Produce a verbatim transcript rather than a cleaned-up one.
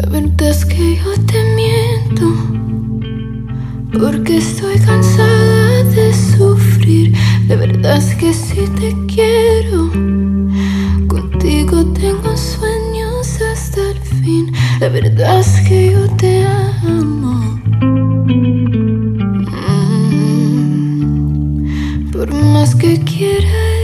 La verdad es que yo te miento, porque estoy cansada de sufrir. La verdad es que sí te quiero, contigo tengo sueños hasta el fin. La verdad es que yo te amo. Mm. Por más que quiera